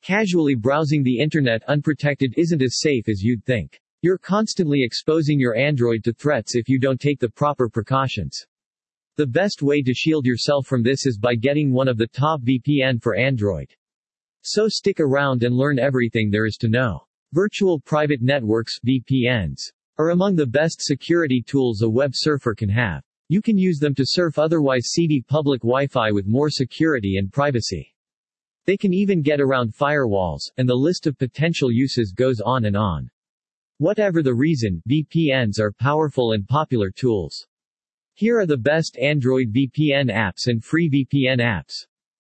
Casually browsing the internet unprotected isn't as safe as you'd think. You're constantly exposing your Android to threats if you don't take the proper precautions. The best way to shield yourself from this is by getting one of the top VPN for Android. So stick around and learn everything there is to know. Virtual Private Networks (VPNs) are among the best security tools a web surfer can have. You can use them to surf otherwise seedy public Wi-Fi with more security and privacy. They can even get around firewalls, and the list of potential uses goes on and on. Whatever the reason, VPNs are powerful and popular tools. Here are the best Android VPN apps and free VPN apps.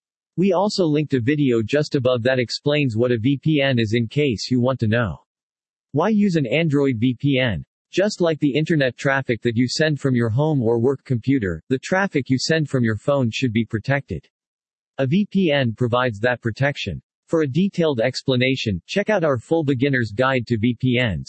We also linked a video just above that explains what a VPN is in case you want to know. Why use an Android VPN? Just like the internet traffic that you send from your home or work computer, the traffic you send from your phone should be protected. A VPN provides that protection. For a detailed explanation, check out our full beginner's guide to VPNs.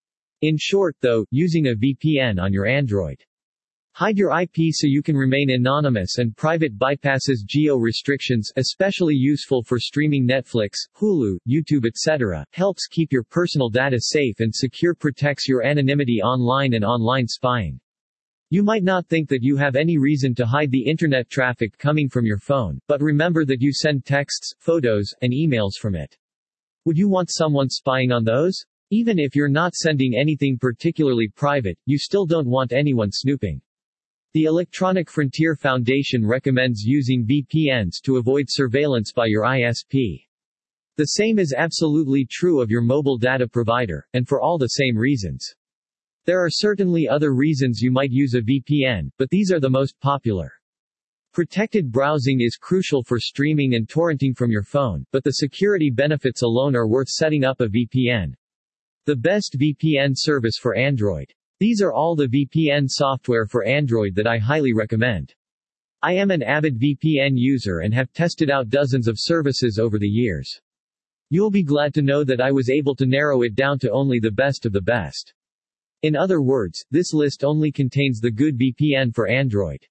In short, though, using a VPN on your Android. Hide your IP so you can remain anonymous, and private bypasses geo-restrictions, especially useful for streaming Netflix, Hulu, YouTube etc., helps keep your personal data safe and secure, protects your anonymity online and online spying. You might not think that you have any reason to hide the internet traffic coming from your phone, but remember that you send texts, photos, and emails from it. Would you want someone spying on those? Even if you're not sending anything particularly private, you still don't want anyone snooping. The Electronic Frontier Foundation recommends using VPNs to avoid surveillance by your ISP. The same is absolutely true of your mobile data provider, and for all the same reasons. There are certainly other reasons you might use a VPN, but these are the most popular. Protected browsing is crucial for streaming and torrenting from your phone, but the security benefits alone are worth setting up a VPN. The best VPN service for Android. These are all the VPN software for Android that I highly recommend. I am an avid VPN user and have tested out dozens of services over the years. You'll be glad to know that I was able to narrow it down to only the best of the best. In other words, this list only contains the good VPN for Android.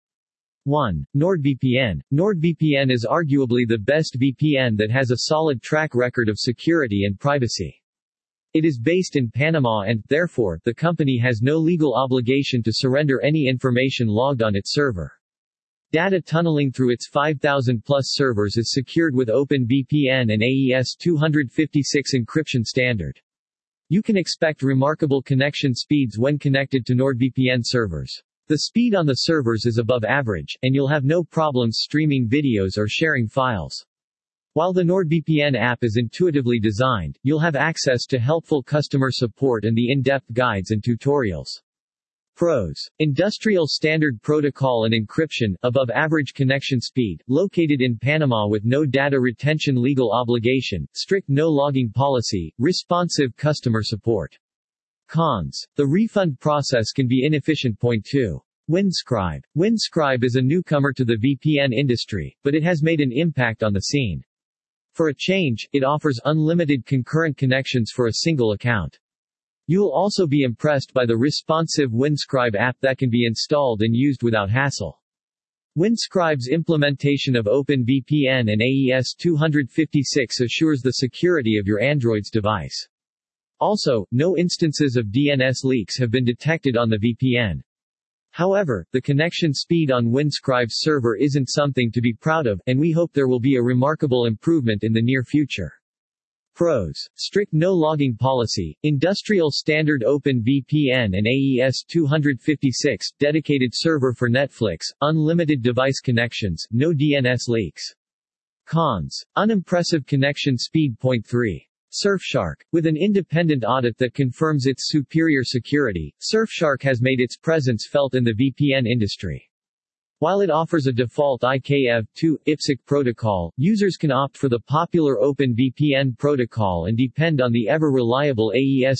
1. NordVPN. NordVPN is arguably the best VPN that has a solid track record of security and privacy. It is based in Panama and, therefore, the company has no legal obligation to surrender any information logged on its server. Data tunneling through its 5,000-plus servers is secured with OpenVPN and AES-256 encryption standard. You can expect remarkable connection speeds when connected to NordVPN servers. The speed on the servers is above average, and you'll have no problems streaming videos or sharing files. While the NordVPN app is intuitively designed, you'll have access to helpful customer support and the in-depth guides and tutorials. Pros. Industrial standard protocol and encryption, above average connection speed, located in Panama with no data retention legal obligation, strict no logging policy, responsive customer support. Cons. The refund process can be inefficient. Point 2. Windscribe. Windscribe is a newcomer to the VPN industry, but it has made an impact on the scene. For a change, it offers unlimited concurrent connections for a single account. You'll also be impressed by the responsive Windscribe app that can be installed and used without hassle. Windscribe's implementation of OpenVPN and AES-256 assures the security of your Android's device. Also, no instances of DNS leaks have been detected on the VPN. However, the connection speed on Windscribe's server isn't something to be proud of, and we hope there will be a remarkable improvement in the near future. Pros. Strict no logging policy, industrial standard OpenVPN and AES-256, dedicated server for Netflix, unlimited device connections, no DNS leaks. Cons. Unimpressive connection speed. Point 3. Surfshark. With an independent audit that confirms its superior security, Surfshark has made its presence felt in the VPN industry. While it offers a default IKEV2 IPsec protocol, users can opt for the popular OpenVPN protocol and depend on the ever-reliable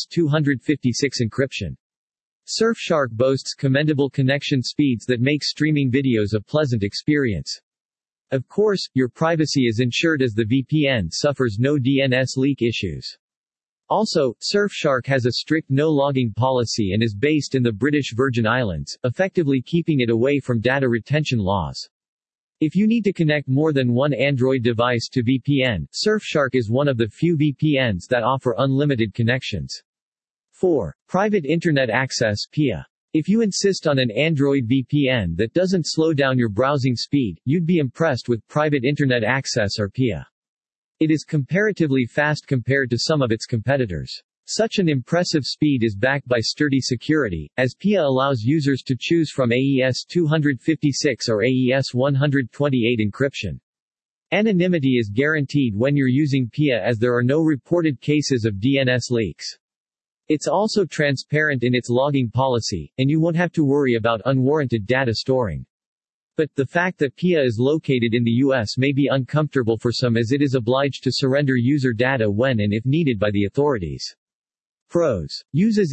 AES-256 encryption. Surfshark boasts commendable connection speeds that make streaming videos a pleasant experience. Of course, your privacy is ensured as the VPN suffers no DNS leak issues. Also, Surfshark has a strict no-logging policy and is based in the British Virgin Islands, effectively keeping it away from data retention laws. If you need to connect more than one Android device to VPN, Surfshark is one of the few VPNs that offer unlimited connections. 4. Private Internet Access (PIA). If you insist on an Android VPN that doesn't slow down your browsing speed, you'd be impressed with Private Internet Access or PIA. It is comparatively fast compared to some of its competitors. Such an impressive speed is backed by sturdy security, as PIA allows users to choose from AES-256 or AES-128 encryption. Anonymity is guaranteed when you're using PIA, as there are no reported cases of DNS leaks. It's also transparent in its logging policy, and you won't have to worry about unwarranted data storing. But, the fact that PIA is located in the US may be uncomfortable for some, as it is obliged to surrender user data when and if needed by the authorities. Pros. Uses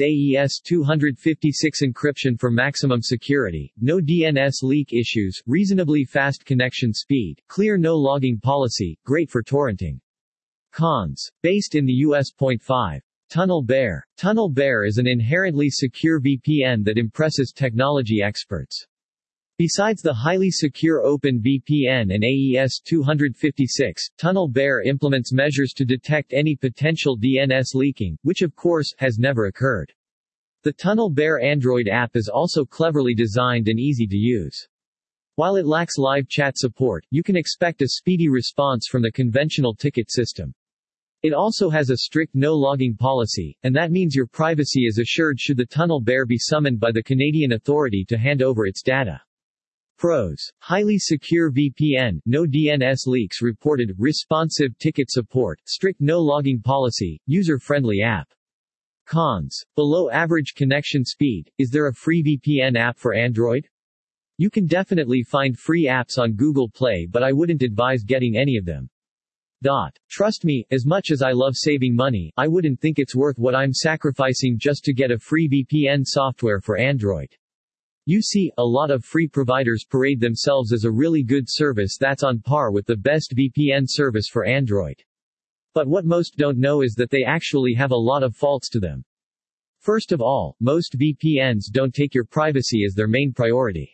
AES-256 encryption for maximum security, no DNS leak issues, reasonably fast connection speed, clear no logging policy, great for torrenting. Cons. Based in the US. 5. TunnelBear. TunnelBear is an inherently secure VPN that impresses technology experts. Besides the highly secure OpenVPN and AES-256, TunnelBear implements measures to detect any potential DNS leaking, which of course, has never occurred. The TunnelBear Android app is also cleverly designed and easy to use. While it lacks live chat support, you can expect a speedy response from the conventional ticket system. It also has a strict no-logging policy, and that means your privacy is assured should the TunnelBear be summoned by the Canadian authority to hand over its data. Pros. Highly secure VPN, no DNS leaks reported, responsive ticket support, strict no-logging policy, user-friendly app. Cons. Below average connection speed. Is there a free VPN app for Android? You can definitely find free apps on Google Play, but I wouldn't advise getting any of them. Trust me, as much as I love saving money, I wouldn't think it's worth what I'm sacrificing just to get a free VPN software for Android. You see, a lot of free providers parade themselves as a really good service that's on par with the best VPN service for Android. But what most don't know is that they actually have a lot of faults to them. First of all, most VPNs don't take your privacy as their main priority.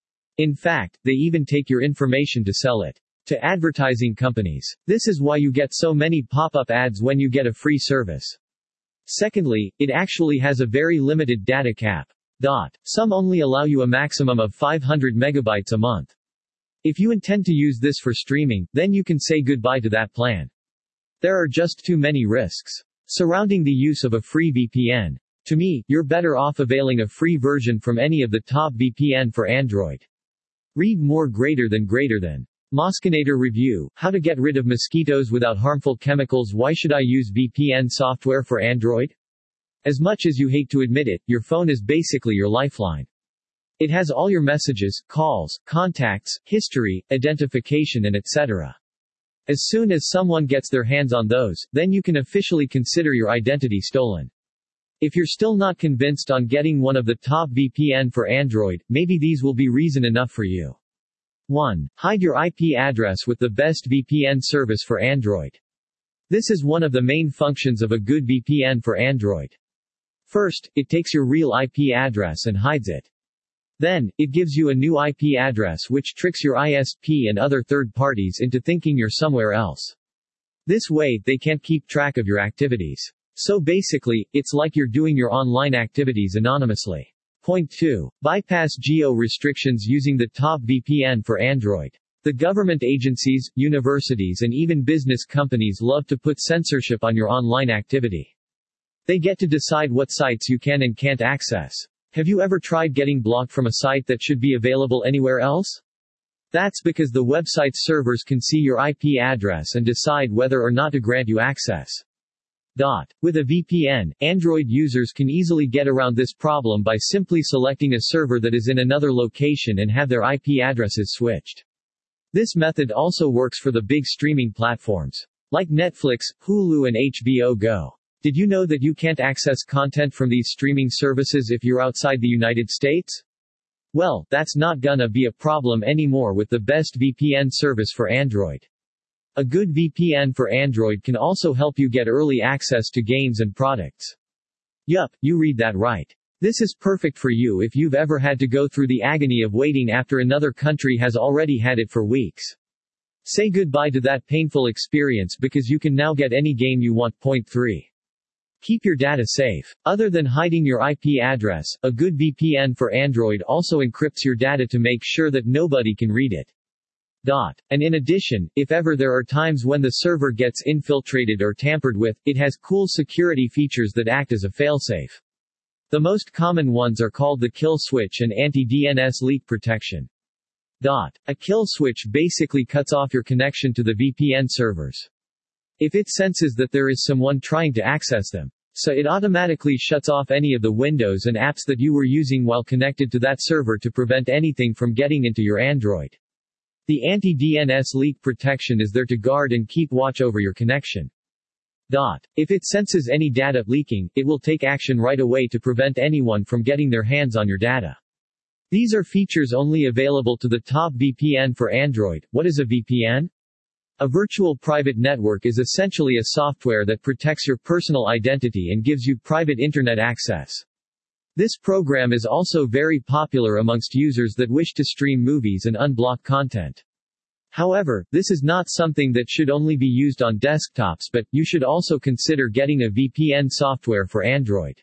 In fact, they even take your information to sell it to advertising companies. This is why you get so many pop-up ads when you get a free service. Secondly, it actually has a very limited data cap. Some only allow you a maximum of 500 megabytes a month. If you intend to use this for streaming, then you can say goodbye to that plan. There are just too many risks surrounding the use of a free VPN. To me, you're better off availing a free version from any of the top VPN for Android. Read more. Greater than Mosquinator Review, How to Get Rid of Mosquitoes Without Harmful Chemicals. Why should I use VPN software for Android? As much as you hate to admit it, your phone is basically your lifeline. It has all your messages, calls, contacts, history, identification and etc. As soon as someone gets their hands on those, then you can officially consider your identity stolen. If you're still not convinced on getting one of the top VPN for Android, maybe these will be reason enough for you. 1. Hide your IP address with the best VPN service for Android. This is one of the main functions of a good VPN for Android. First, it takes your real IP address and hides it. Then, it gives you a new IP address which tricks your ISP and other third parties into thinking you're somewhere else. This way, they can't keep track of your activities. So basically, it's like you're doing your online activities anonymously. Point 2. Bypass geo-restrictions using the top VPN for Android. The government agencies, universities and even business companies love to put censorship on your online activity. They get to decide what sites you can and can't access. Have you ever tried getting blocked from a site that should be available anywhere else? That's because the website's servers can see your IP address and decide whether or not to grant you access. With a VPN, Android users can easily get around this problem by simply selecting a server that is in another location and have their IP addresses switched. This method also works for the big streaming platforms, like Netflix, Hulu and HBO Go. Did you know that you can't access content from these streaming services if you're outside the United States? Well, that's not gonna be a problem anymore with the best VPN service for Android. A good VPN for Android can also help you get early access to games and products. Yup, you read that right. This is perfect for you if you've ever had to go through the agony of waiting after another country has already had it for weeks. Say goodbye to that painful experience because you can now get any game you want. Point 3. Keep your data safe. Other than hiding your IP address, a good VPN for Android also encrypts your data to make sure that nobody can read it. And in addition, if ever there are times when the server gets infiltrated or tampered with, it has cool security features that act as a failsafe. The most common ones are called the kill switch and anti-DNS leak protection. A kill switch basically cuts off your connection to the VPN servers. If it senses that there is someone trying to access them, so it automatically shuts off any of the windows and apps that you were using while connected to that server to prevent anything from getting into your Android. The anti-DNS leak protection is there to guard and keep watch over your connection. If it senses any data leaking, it will take action right away to prevent anyone from getting their hands on your data. These are features only available to the top VPN for Android. What is a VPN? A virtual private network is essentially a software that protects your personal identity and gives you private internet access. This program is also very popular amongst users that wish to stream movies and unblock content. However, this is not something that should only be used on desktops, but you should also consider getting a VPN software for Android.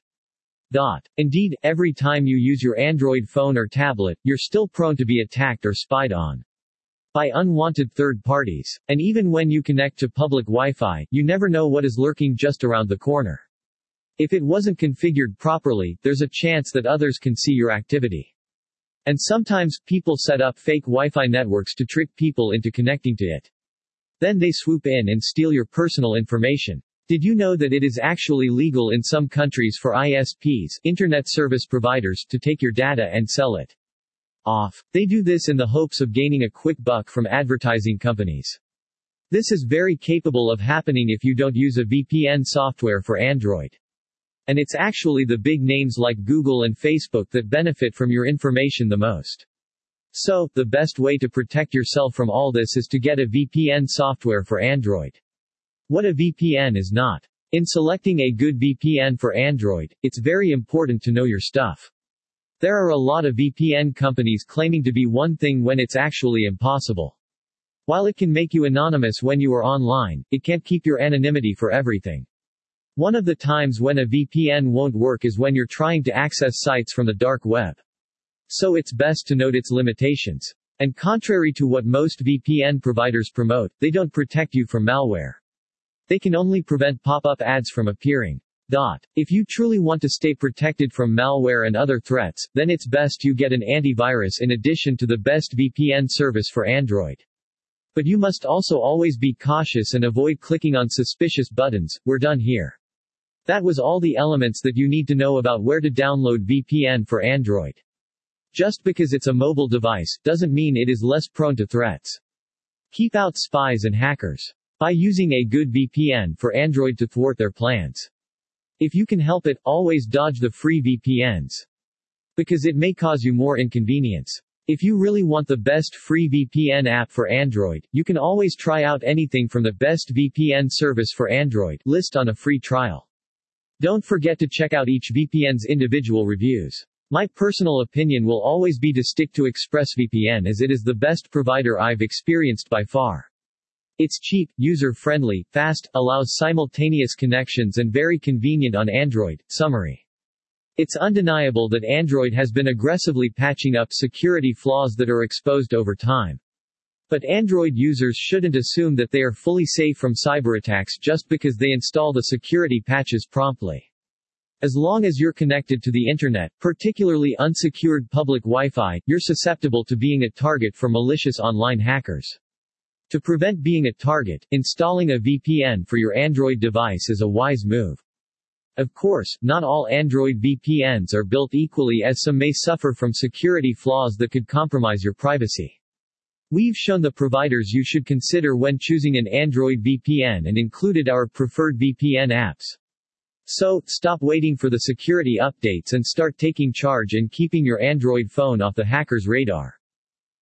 Indeed, every time you use your Android phone or tablet, you're still prone to be attacked or spied on by unwanted third parties. And even when you connect to public Wi-Fi, you never know what is lurking just around the corner. If it wasn't configured properly, there's a chance that others can see your activity. And sometimes, people set up fake Wi-Fi networks to trick people into connecting to it. Then they swoop in and steal your personal information. Did you know that it is actually legal in some countries for ISPs, Internet Service Providers, to take your data and sell it off? They do this in the hopes of gaining a quick buck from advertising companies. This is very capable of happening if you don't use a VPN software for Android. And it's actually the big names like Google and Facebook that benefit from your information the most. So, the best way to protect yourself from all this is to get a VPN software for Android. What a VPN is not. In selecting a good VPN for Android, it's very important to know your stuff. There are a lot of VPN companies claiming to be one thing when it's actually impossible. While it can make you anonymous when you are online, it can't keep your anonymity for everything. One of the times when a VPN won't work is when you're trying to access sites from the dark web. So it's best to note its limitations. And contrary to what most VPN providers promote, they don't protect you from malware. They can only prevent pop-up ads from appearing. If you truly want to stay protected from malware and other threats, then it's best you get an antivirus in addition to the best VPN service for Android. But you must also always be cautious and avoid clicking on suspicious buttons. We're done here. That was all the elements that you need to know about where to download VPN for Android. Just because it's a mobile device, doesn't mean it is less prone to threats. Keep out spies and hackers by using a good VPN for Android to thwart their plans. If you can help it, always dodge the free VPNs. Because it may cause you more inconvenience. If you really want the best free VPN app for Android, you can always try out anything from the best VPN service for Android list on a free trial. Don't forget to check out each VPN's individual reviews. My personal opinion will always be to stick to ExpressVPN as it is the best provider I've experienced by far. It's cheap, user-friendly, fast, allows simultaneous connections and very convenient on Android. Summary. It's undeniable that Android has been aggressively patching up security flaws that are exposed over time. But Android users shouldn't assume that they are fully safe from cyberattacks just because they install the security patches promptly. As long as you're connected to the internet, particularly unsecured public Wi-Fi, you're susceptible to being a target for malicious online hackers. To prevent being a target, installing a VPN for your Android device is a wise move. Of course, not all Android VPNs are built equally, as some may suffer from security flaws that could compromise your privacy. We've shown the providers you should consider when choosing an Android VPN and included our preferred VPN apps. So, stop waiting for the security updates and start taking charge in keeping your Android phone off the hackers' radar.